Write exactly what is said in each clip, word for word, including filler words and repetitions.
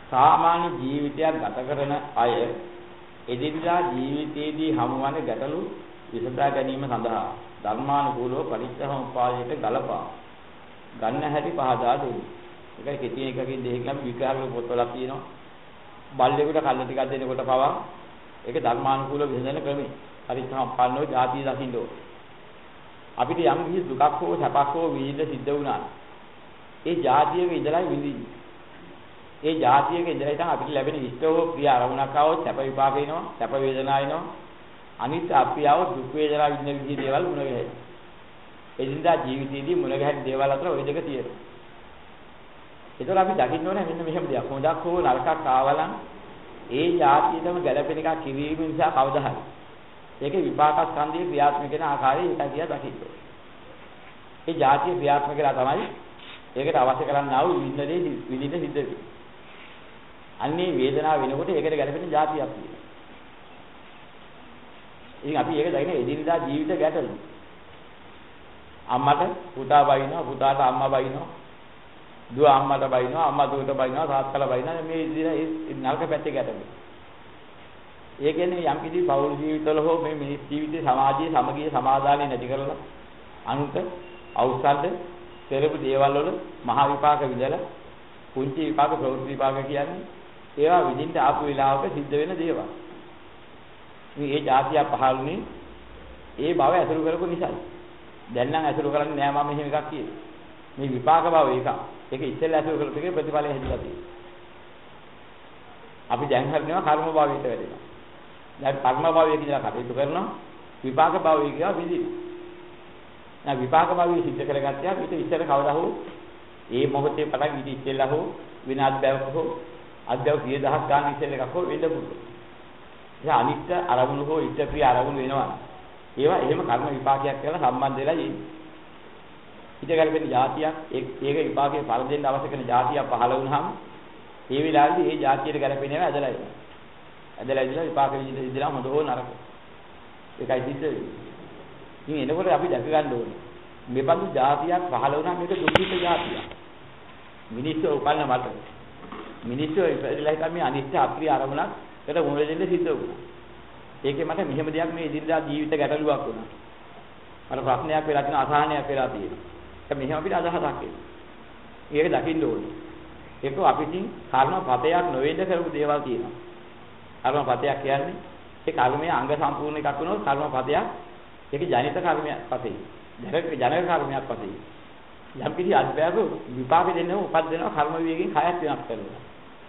සාමාන්‍ය ජීවිතයක් ගත කරන අය එදිනදා ජීවිතයේදී හමුවන ගැටලු විසඳා ගැනීම සඳහා ධර්මානුකූලව පරිච්ඡේදෝපාදයට ගලපා ගන්න හැටි පහදා දුන්නු. ඒකයි කෙටි එකකින් දෙකකින් විකාරක පොත්වලක් තියෙනවා. බල්ලෙකුට කල්ල ටිකක් දෙනකොට පවා ඒක ධර්මානුකූලව විසඳන ක්‍රමයි. පරිච්ඡේදෝපාදනෝ ಜಾති දකින්නෝ. අපිට යම් කිසි දුකක් හෝ සැපක් හෝ විඳින්න සිද්ධ වුණා. ඒ જાතියක ඉඳලා විඳින්නේ. ඒ જાතියක ඉඳලා ඉතින් අපිට ලැබෙන ඉෂ්ට හෝ ප්‍රිය අරමුණක් ආවොත් සැප විපාක එනවා, සැප වේදනා එනවා. අනිත් අප්‍රියව දුක් වේදනා විඳින විදිහේ දේවල් මුණ ගැහෙයි. එදිනදා ජීවිතයේදී මුණ ගැහෙන දේවල් අතර ওই දෙක තියෙනවා. ඒතර අපි දකින්න ඕනේ මෙන්න මෙහෙම දෙයක්. හොඳක් හෝ නරකක් ආවලන් ඒ જાතියටම ගැළපෙන එකක් කිරීම නිසා කවදා හරි ඒකේ විපාක ස්කන්ධයේ ක්‍රියාත්මක වෙන ආකාරය ඒකයි කියලා දකින්න. ඒ જાතිය ක්‍රියාත්මක කරලා තමයි ඒකට අවශ්‍ය කරන්නා වූ විඳින්නේ විඳින්න සිද්ධ වෙන්නේ. අන්නේ වේදනාව වෙනකොට ඒකට ගැළපෙන જાතියක් තියෙනවා. ඉතින් අපි ඒක දකින්නේ එදිනදා ජීවිත ගැටලු. අම්මට පුතා බයිනවා, පුතාට අම්මා බයිනවා. දුව අම්මට බයිනවා, අම්මා දුවට බයිනවා, තාත්තලා බයිනවා. මේ ඉදිරිය නරක පැත්තේ ගැටලු. ඒ කියන්නේ යම් කිසි පෞල් ජීවිතවල හෝ මේ මිනිස් ජීවිතේ සමාජයේ සමගිය සමාදානෙ නැති කරලා අනුන්ට අවසද්ද පෙරපු දේවල් වල මහා විපාක විඳලා කුංචි විපාක ප්‍රවෘත්ති විපාක කියන්නේ ඒවා විඳින්න ආපු වෙලාවක සිද්ධ වෙන දේවල්. මේ જાතිය පහළුනේ ඒ භව ඇසුරු කරපු නිසා. දැන් නම් ඇසුරු කරන්නේ නෑ මම මෙහෙම එකක් කියන්නේ. මේ විපාක භව එකක්. ඒක ඉස්සෙල්ලා ඇසුරු කරපු එකේ ප්‍රතිඵලය හැදිලා තියෙනවා. අපි දැන් හරිනවා කර්ම භවයට වැඩෙනවා. දැන් කර්ම භවය කියලා කටයුතු කරනවා විපාක භවය කියලා විඳිනවා. දැන් විපාක භවය සිද්ධ කරගත්තා ඊට ඉස්සර කවදා හෝ ඒ මොහොතේ පටන් ඊට ඉස්සෙල්ලා හෝ විනාඩි බැවක හෝ අද්දව සිය දහස් ගාන ඉස්සෙල් එකක් හෝ වෙන්න පුළුවන්. ඒ අනිත්‍ය අරමුණු හෝ ඉෂ්ට ප්‍රිය අරමුණු වෙනවා. ඒවා එහෙම කර්ම විපාකයක් කියලා සම්බන්ධ වෙලා ඉන්නේ. ඊට ගැලපෙන જાතියක් ඒක විපාකයේ පළ දෙන්න අවශ්‍ය කරන જાතියක් පහළ වුණාම ඒ විලාසෙදි ඒ જાතියට ගැලපෙන ඒවා ඇදලා එනවා. ඇදලා ඉඳලා විපාක විදිහට ඉඳලා හොඳ හෝ නරක. ඒකයි සිද්ධ වෙන්නේ. ඉතින් එනකොට අපි දැක ගන්න ඕනේ. මේ බඳු જાතියක් පහළ වුණා මේක දුක්ඛිත જાතියක්. මිනිස්සු උපන්න මට. මිනිස්සු ඉපදලා හිටන් මේ අනිත්‍ය අප්‍රිය අරමුණක් ඒකට මොන දෙන්න සිද්ධ වුණා. ඒකේ මට මෙහෙම දෙයක් මේ ඉදිරියට ජීවිත ගැටලුවක් වුණා. මට ප්‍රශ්නයක් වෙලා තියෙන අසහනයක් වෙලා තියෙනවා. ඒක මෙහෙම අපිට අදහසක් එනවා. ඒක දකින්න ඕනේ. ඒක අපිටින් කර්ම පතයක් නොවෙන්න කරපු දේවල් තියෙනවා. කර්ම පතයක් කියන්නේ ඒ කර්මයේ අංග සම්පූර්ණ එකක් වුණොත් කර්ම පතයක් ඒක ජනිත කර්මයක් පතේ. ජනක ජනක කර්මයක් පතේ. යම් කිසි අත්බෑග විපාක දෙන්නව උපදිනවා කර්ම විවේකයෙන් කයත් වෙනස් කරනවා.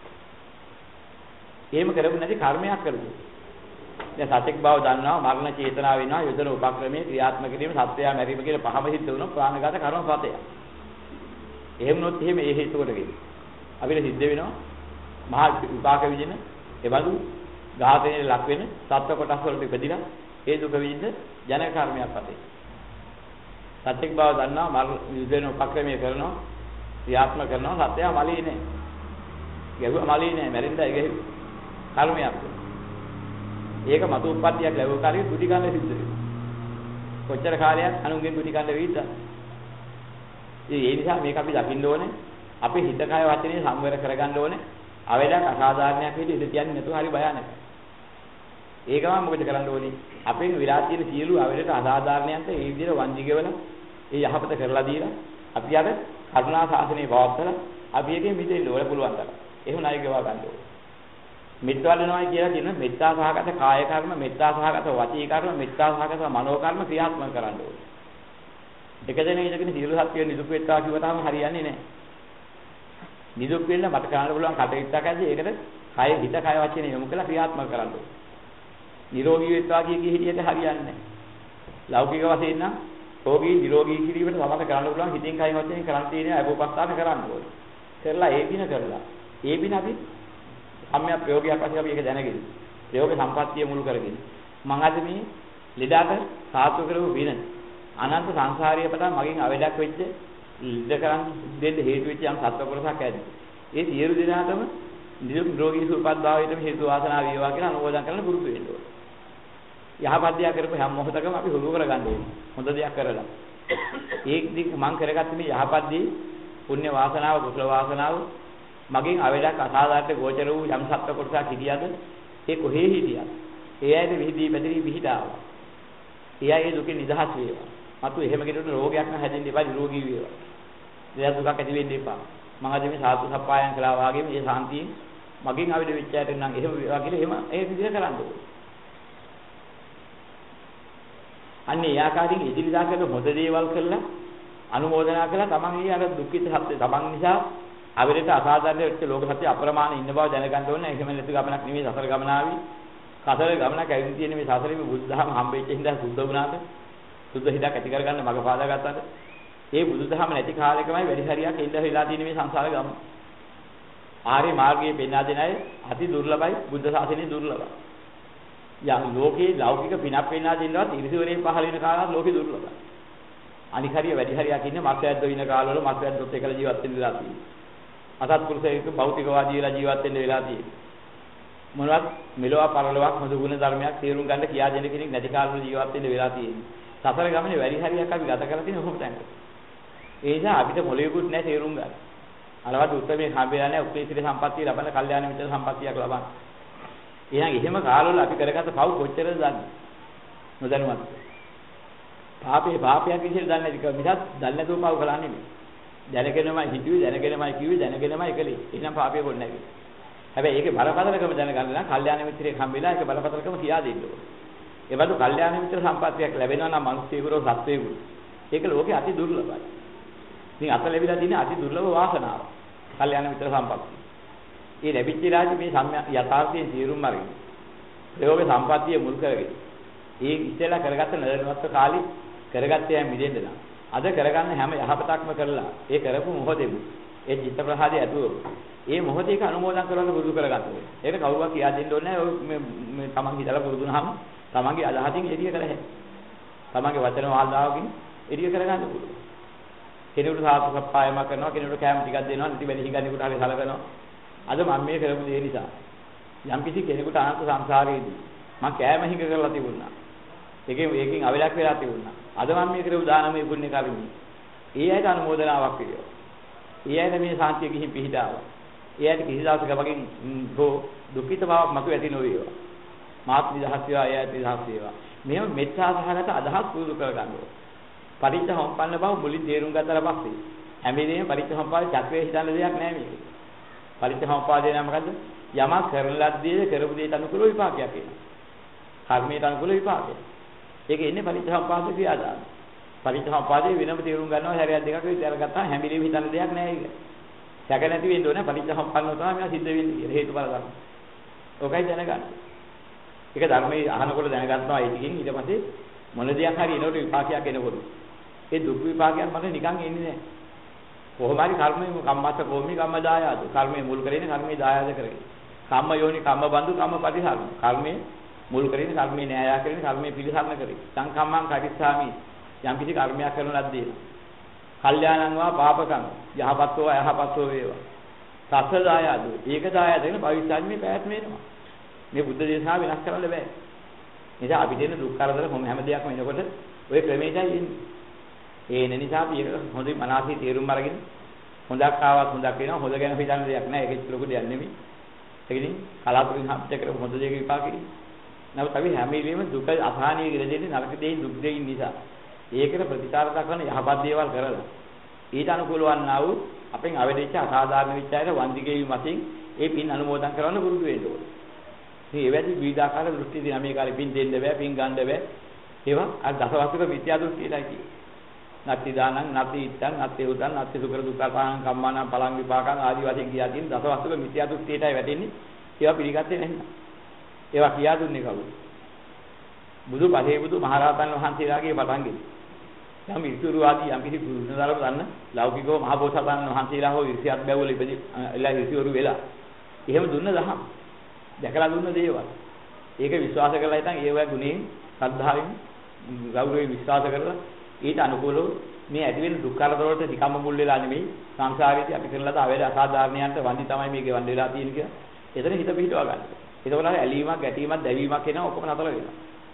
එහෙම කරපු නැති කර්මයක් කරපු. දැන් සත්‍යක් බව දන්නවා මරණ චේතනාව වෙනවා යොදන උපක්‍රමයේ ක්‍රියාත්මක කිරීම සත්‍යය මැරීම කියන පහම සිද්ධ වුණොත් ප්‍රාණඝාත කර්ම පතය. එහෙම නොත් එහෙම ඒ හේතු කොටගෙන අපිට සිද්ධ වෙනවා මහා විපාක විදින එබඳු ඝාතනයේ ලක් වෙන සත්ව කොටස් වලට ඉපදිලා ඒ දුක විඳින්න ජන කර්මයක් පතේ. සත්‍යක් බව දන්නවා මරණ යොදන උපක්‍රමයේ කරනවා ක්‍රියාත්මක කරනවා සත්‍යය මලී නෑ. ගැහුවා මලී නෑ මැරෙන්න ඒක කර්මයක්. ඒක මතු උප්පත්තියක් ලැබුව කාලේ දුටි ගන්න සිද්ධ වෙනවා. කොච්චර කාලයක් අනුන්ගෙන් දුටි ගන්න වෙයිද? ඒ නිසා මේක අපි දකින්න ඕනේ. අපේ හිත කය වචනේ සම්වර කරගන්න ඕනේ. අවේදක් අසාධාරණයක් විදිහට ඉඳ තියන්නේ නැතුව හරි භයානකයි. ඒකම මොකද කරන්න ඕනේ? අපෙන් විලාස තියෙන සියලු අවේදට අසාධාරණයන්ට ඒ විදිහට වන්දි ගෙවල ඒ යහපත කරලා දීලා අපි අර කරුණා ශාසනය පවත්වලා අපි එකෙන් මිදෙන්න ඕන පුළුවන් තරම්. එහෙම ණය ගෙවා ගන්න ඕනේ. මෙත්තා වෙනවා කියලා කියන මෙත්තා සහගත කාය කර්ම, මෙත්තා සහගත වචී කර්ම, මෙත්තා සහගත මනෝ කර්ම ක්‍රියාත්මක කරන්න ඕනේ. එක දෙනෙක් ඉඳගෙන සියලු සත්‍ය නිදුක් වෙත්තා කිව්වතාම හරියන්නේ නැහැ. නිදුක් වෙන්න මට කරන්න පුළුවන් කටයුත්තක් ඇද්දි ඒකට කය හිත කය වචනේ යොමු කරලා ක්‍රියාත්මක කරන්න ඕනේ. නිරෝගී වෙත්තා කිය කී හිටියට හරියන්නේ නැහැ. ලෞකික වශයෙන් නම් රෝගී නිරෝගී කිරීමට සමත කරන්න පුළුවන් හිතින් කයින් වචනේ කරන් තියෙන අයෝපස්ථාන කරන්න ඕනේ. කරලා ඒ දින කරලා ඒ දින අපි සම්මිය ප්‍රයෝගයක් වශයෙන් අපි ඒක දැනගෙන ප්‍රයෝග සම්පත්තිය මුල් කරගෙන මම අද මේ ලෙඩට සාතු කරපු වින අනන්ත සංසාරීය පටන් මගෙන් අවේදක් වෙච්ච ලෙඩ කරන් දෙන්න හේතු වෙච්ච යම් සත්ව කොටසක් ඇති. ඒ සියලු දෙනාටම නිරෝගී සුවපත් භාවයට හේතු වාසනා වේවා කියලා අනුමෝදන් කරන්න පුරුදු වෙන්න ඕනේ. යහපත් දෙයක් කරපු හැම මොහොතකම අපි හුරු කරගන්න ඕනේ. හොඳ දෙයක් කරලා. ඒක දික් මං කරගත්ත මේ යහපත් දේ පුණ්‍ය වාසනාව කුසල වාසනාව මගෙන් අවලක් අසාධාරණ ගෝචර වූ යම් සත්ත්ව කොටසක් හිටියද ඒ කොහේ හිටියද ඒ ඇයිද විහිදී පැතිරී විහිදාවා. ඒ අය ඒ දුකෙන් නිදහස් වේවා. මතු එහෙම කෙනෙකුට රෝගයක් නැ හැදෙන්න එපා නිරෝගී වේවා. දෙයක් දුකක් ඇති වෙන්න එපා. මම අද මේ සාතු සප්පායම් කළා වාගේ මේ සාන්තියෙන් මගෙන් අවදි වෙච්ච ඇයට නම් එහෙම වේවා කියලා එහෙම ඒ විදිහට කරන්න ඕනේ. අන්නේ ආකාරයෙන් ඉදිරියට කරන හොඳ දේවල් කළා අනුමෝදනා කළා තමන් ඊ අර දුක්ඛිත සත්‍ය තමන් නිසා අවරයට අසාධාරණ වෙච්ච ලෝක සත්‍ය අප්‍රමාණ ඉන්න බව දැනගන්න ඕනේ. එහෙම නැති ගමනක් නෙමෙයි සසර ගමන ආවි. සසර ගමනක් ඇවිත් තියෙන මේ සසරේ මේ බුද්ධහම හම්බෙච්ච හින්දා සුද්ධ වුණාට සුද්ධ හිතක් ඇති කරගන්න මඟ පාදා ගත්තාට ඒ බුදුදහම නැති කාලෙකමයි වැඩි හරියක් ඉඳ වෙලා තියෙන මේ සංසාර ගමන. ආර්ය මාර්ගයේ පෙන්වා දෙන අය අති දුර්ලභයි බුද්ධ ශාසනය දුර්ලභයි. යම් ලෝකේ ලෞකික පිනක් පෙන්වා දෙන්නවත් ඉරිසිවරේ පහළ වෙන කාලවල ලෝකේ දුර්ලභයි. අනික හරිය වැඩි හරියක් ඉන්නේ මත්යද්දෝ ඉන්න කාලවල මත්යද්දොත් එකල ජීවත් වෙන්න වෙලා තියෙනවා. අසත්පුරුෂයෙක් භෞතිකවාදී වෙලා ජීවත් වෙන්න වෙලා තියෙනවා. මොනවත් මෙලොව පරලොවක් හොඳ ගුණ ධර්මයක් තේරුම් ගන්න කියා දෙන්න කෙනෙක් නැති කාලවල ජීවත් වෙන්න වෙලා තියෙනවා. සසර ගමනේ වැඩි හරියක් අපි ගත කරලා තියෙන ඔහොම තැනක. ඒ නිසා අපිට මොළයකුත් නැහැ තේරුම් ගන්න. අරවත් උත්තරේ හම්බෙලා නැහැ උපේක්ෂිත සම්පත්තිය ලබන කල්යාණ මිත්‍ර සම්පත්තියක් ලබන්න. එහෙනම් එහෙම කාලවල අපි කරගත්ත පව් කොච්චරද දන්නේ? නොදැනුවත්. පාපේ පාපයක් විදිහට දන්නේ නැති කම මිසක් දන්නේ නැතුව පව් කළා නෙමෙයි. දැනගෙනමයි හිතුවේ දැනගෙනමයි කිව්වේ දැනගෙනමයි කළේ. එහෙනම් පාපේ කොන්නේ නැහැ. හැබැයි ඒකේ බලපතලකම දැනගන්න නම් කල්යාණ මිත්‍රයෙක් හම්බෙලා ඒක බලපතලකම කියා දෙන්න ඕනේ. ඒ වගේ කල්යාණ මිත්‍ර සම්පත්තියක් ලැබෙනවා නම් මිනිස්සුෙකුරෝ සත්වයෙකුට. ඒක ලෝකේ අති දුර්ලභයි. ඉතින් අත ලැබිලා තියෙන අති දුර්ලභ වාසනාව. කල්යාණ මිත්‍ර සම්පත්තිය. මේ ලැබිච්ච රාජ්‍ය මේ යථාර්ථයෙන් තීරුම් අරගෙන ප්‍රයෝග සම්පත්තිය මුල් කරගෙන ඒ ඉස්සෙල්ලා කරගත්ත නරනවත් කාලේ කරගත්තේ යම් මිදෙන්න නම් අද කරගන්න හැම යහපතක්ම කරලා ඒ කරපු මොහොතේම ඒ චිත්ත ප්‍රහාදය ඇතුව ඒ මොහොතේ ඒක අනුමෝදන් කරන්න පුරුදු කරගන්න ඕනේ. ඒක කවුරුවත් කියා දෙන්න ඕනේ නැහැ. මේ මේ තමන් හිතලා පුරුදුනහම තමන්ගේ අදහසින් එළිය කර හැකියි. තමන්ගේ වචන වාදාවකින් එළිය කරගන්න පුළුවන්. කෙනෙකුට සාතු සප්පායම කරනවා කෙනෙකුට කැම ටිකක් දෙනවා නැති වෙලෙ හිඟන්නේකට හරි සලකනවා. අද මම මේ කරපු දේ නිසා යම් කිසි කෙනෙකුට අනන්ත සංසාරයේදී මම කැම හිඟ කරලා තිබුණා. ඒකෙන් ඒකෙන් අවලක් වෙලා තිබුණා. අද මම මේ කරපු දානමය පුණ්‍ය කර්මී. ඒ අයට අනුමෝදනාවක් පිළිවෙල. ඒ අයට මේ සාන්තිය ගිහින් පිහිටාවා. ඒ අයට කිසි දවසක වගේ හෝ දුක්ඛිත බවක් මතු ඇති නොවේවා. මාත් නිදහස් වේවා ඒ අයට නිදහස් වේවා. මෙහෙම මෙත්තා සහගත අදහස් පුරුදු කරගන්න ඕනේ. පරිච්ඡම්පන්න බව මුලින් තේරුම් ගත්තාට පස්සේ හැම වෙලේම පරිච්ඡම්පාද චක්‍රයේ හිතන්න දෙයක් නැහැ මේක. පරිච්ඡම්පාදේ නම මොකද්ද? යමක් කරන ලද්දේ කරපු දෙයට අනුකූල විපාකයක් එනවා. කර්මයට අනුකූල විපාකයක්. ඒක එන්නේ පරිච්ඡම්පාද ක්‍රියාදාන. පරිච්ඡම්පාදේ වෙනම තේරුම් ගන්නවා හැරයක් දෙකක් විතර අරගත්තා හැම වෙලේම හිතන්න දෙයක් නැහැ ඒක. සැක නැති වෙන්න ඕනේ පරිච්ඡම්පන්නව තමයි මේවා සිද්ධ වෙන්නේ කියලා හේතුඵල ධර්ම. ඔකයි දැනගන්න. ඒක ධර්මයේ අහනකොට දැනගන්නවා ඒ ටිකෙන් ඊට පස්සේ මොන දෙයක් හරි එනකොට විපාකයක් එනකොට ඒ දුක් විපාකයන් මට නිකන් එන්නේ නැහැ. කොහොම හරි කර්මයේ කම්මස්ස කොමි කම්ම දායාද. කර්මයේ මුල් කරගෙන කර්මයේ දායාද කරගෙන. කම්ම යෝනි කම්ම බඳු කම්ම පරිහරණ. කර්මයේ මුල් කරගෙන කර්මයේ න්‍යාය කරගෙන කර්මයේ පිළිසරණ කරගෙන. සංකම්මං කටිස්සාමි යම් කිසි කර්මයක් කරන ලද්දේ. කල්යාණං වා පාපකං යහපත්ව යහපත්ව වේවා. සත්‍ය දායාද. ඒක දායාද වෙන භවිෂ්‍යයෙන් මේ පැවැත්ම වෙනවා. මේ බුද්ධ දේශනාව වෙනස් කරන්න බෑ. නිසා අපිට එන දුක් කරදර කොහොම හැම දෙයක්ම එනකොට ඔය ක්‍රමයටයි එන්නේ. ඒ එන නිසා අපි ඒක හොඳින් මනසී තේරුම් අරගෙන හොඳක් ආවත් හොඳක් වෙනවා. හොඳ ගැන හිතන්න දෙයක් නෑ. ඒකෙත් ලොකු දෙයක් නෙමෙයි. ඒකකින් කලාතුරකින් හම්බෙච්ච කර හොඳ දෙයක විපාකෙයි. නමුත් අපි හැම වෙලෙම දුක අසහනීය කියලා දෙන්නේ නරක දෙයින් දුක් දෙයින් නිසා. ඒකට ප්‍රතිචාර දක්වන යහපත් දේවල් කරලා ඊට අනුකූල වන්නා වූ අපෙන් අවදෙච්ච අසාධාරණ විචාරය වන්දිකේ වශයෙන් ඒ පින් අනුමෝදන් කරන්න පුරුදු වෙන්න ඕනේ. මේ එවැනි විවිධාකාර දෘෂ්ටි දිනමේකාරී පින් දෙන්න බෑ පින් ගන්න බෑ. ඒවා අර දසවස්තුක විද්‍යා දෘෂ්ටියයි කියන්නේ. නත්ති දානං නත්ති ඉත්තං නත්ති උදං නත්ති සුකර දුක්ඛපාණං කම්මානං පලං විපාකං ආදී වශයෙන් කියා තියෙන දසවස්තුක විද්‍යා දෘෂ්ටියටයි වැටෙන්නේ. ඒවා පිළිගත්තේ නැහැ. ඒවා කියා දුන්නේ කවුද? බුදු පහේ බුදු මහරහතන් වහන්සේලාගේ පටන්ගෙන. යම් ඉතුරු ආදී යම් කිසි ගුණධර්ම ගන්න ලෞකිකව මහ බෝසතාණන් වහන්සේලා හෝ ඉර්ෂියත් බැවුවල ඉපදි එලා ඉර්ෂිවරු වෙලා. එහෙම දුන්න දහම්. දැකලා දුන්න දේවල්. ඒක විශ්වාස කරලා හිටන් ඒවා ගුණයෙන් ශ්‍රද්ධාවෙන් ගෞරවයෙන් විශ්වාස කරලා ඊට අනුකූලව මේ ඇති වෙන දුක් කරදර වලට නිකම්ම මුල් වෙලා නෙමෙයි සංසාරයේදී අපි කරලා දාවෙල අසාධාරණයන්ට වන්දි තමයි මේකේ වන්දි වෙලා තියෙන්නේ කියලා. එතන හිත පිහිටවා ගන්න. ඒකවල ඇලීමක් ගැටීමක් දැවීමක් එනවා ඔක්කොම නතර වෙනවා.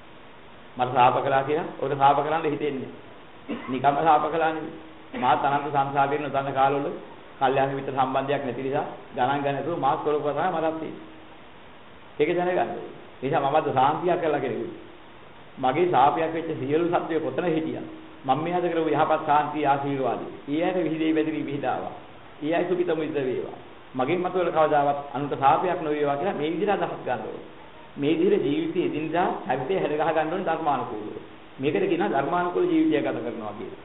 මට සාප කළා කියලා ඔකට සාප කරන්න හිතෙන්නේ. නිකම්ම සාප කළා නෙමෙයි. මාත් අනන්ත සංසාරයෙන් නොදන්න කාලවල කල්යාණ මිත්‍ර සම්බන්ධයක් නැති නිසා ගණන් ගන්න නැතුව මාස් කරපුවා තමයි මටත් තියෙන්නේ. ඒක දැනගන්න. ඒ නිසා මමද සාන්තියක් කරලා කෙනෙකුයි. මගේ ශාපයක් වෙච්ච සියලු සත්වය කොතන හිටියා. මම මෙයාද කරපු යහපත් සාන්තිය ආශිර්වාදයි. ඊයයට විහිදේ වැදිරි විහිදාවා. ඊයයි සුඛිතම ඉද වේවා. මගෙන් මතවල කවදාවත් අනුන්ට ශාපයක් නොවේවා කියලා මේ විදිහට අදහස් ගන්න ඕනේ. මේ විදිහට ජීවිතයේ එදිනදා හැවිතේ හැඩ ගහ ගන්න ඕනේ ධර්මානුකූලව. මේකට කියනවා ධර්මානුකූල ජීවිතයක් ගත කරනවා කියලා.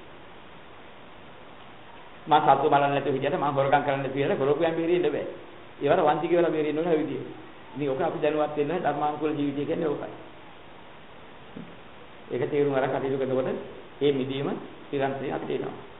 මම සත්ව බලන්න නැතුව හිටියට මම හොරකම් කරන්න නැතුව ඉඳලා ගොරෝපියන් බේරෙන්න බෑ. ඒවට වංචි කියලා බේරෙන්න ඕනේ ඒ විදිහට. ඉතින් ඔක අපි දැනුවත් වෙන්න ධර්මානුකූල ජීවිතය කියන්නේ ඕකයි. ඒක තේරුම් අරන් කටයුතු කරනකොට මේ මිදීම නිරන්තරයෙන් අපිට එනවා.